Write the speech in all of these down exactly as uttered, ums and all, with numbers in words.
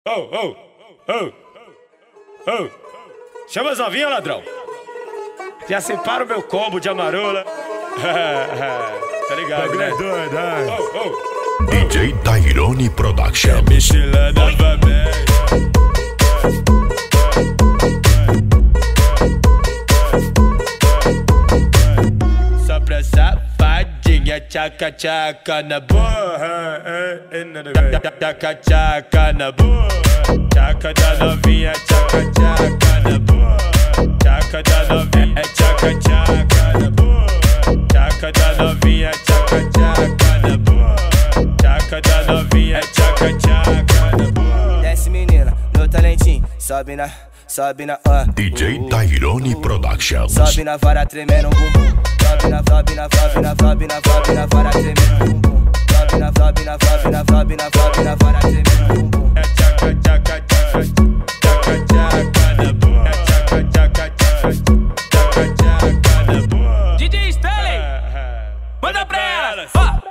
Oh, oh, oh, oh. Chama as novinhas, ladrão. Já separa o meu combo de amarula. Tá ligado, né? Doido, é. Oh, oh. D J Tairone Production. Mexilã novamente. Só pra safadinha, tchaca tchaca na boa. Tchaca tchaca na boa. Tchaca da novinha, tchaca tchaca na boa. Tchaca da novinha, tchaca tchaca na boa. Tchaca da novinha, tchaca tchaca na boa. Tchaca da novinha, tchaca tchaca na boa. Desce menina, no talentinho, sobe na, sobe na, ó. D J Tairone Productions. Sobe na vara tremendo o bumbum. Sobe na, sobe na, sobe na, sobe na, sobe na vara tremendo o bumbum. Sobe na, sobe na, sobe na, sobe na, sobe na vara tremendo o bumbum. É tchaca tchaca tchaca, tchaca tchaca na boa. É tchaca tchaca tchaca, tchaca tchaca na boa. D J Stanley, manda pra elas, ó.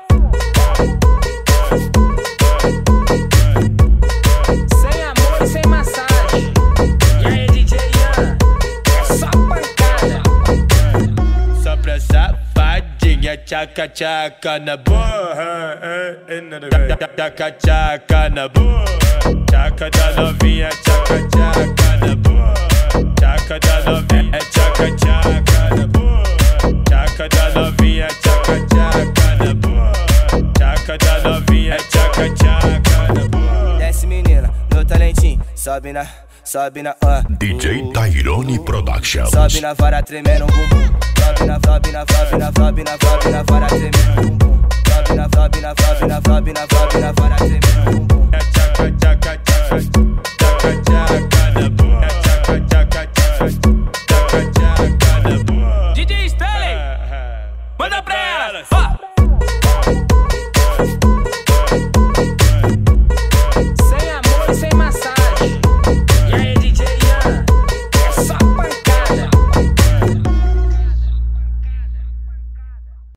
Sem amor e sem massagem. E aí, D J Ian, é só pancada. Só pra safadinha, tchaca tchaca na boa. Tchaca tchaca na boa. Tchaca da novinha, tchaca tchaca na boa. Tchaca da novinha, é tchaca tchaca na boa. Tchaca da novinha, tchaca tchaca na boa. Tchaca da novinha, é tchaca tchaca na boa. Desce menina, no talentinho, sobe na, sobe na, ó. D J Tairone Productions. Sobe na vara tremendo o bumbum. Sobe na, sobe na, sobe na, sobe na, sobe na vara tremendo o bumbum. Sobe na, sobe na, sobe na, sobe na, sobe na vara tremendo o bumbum. É tchaca tchaca tchaca.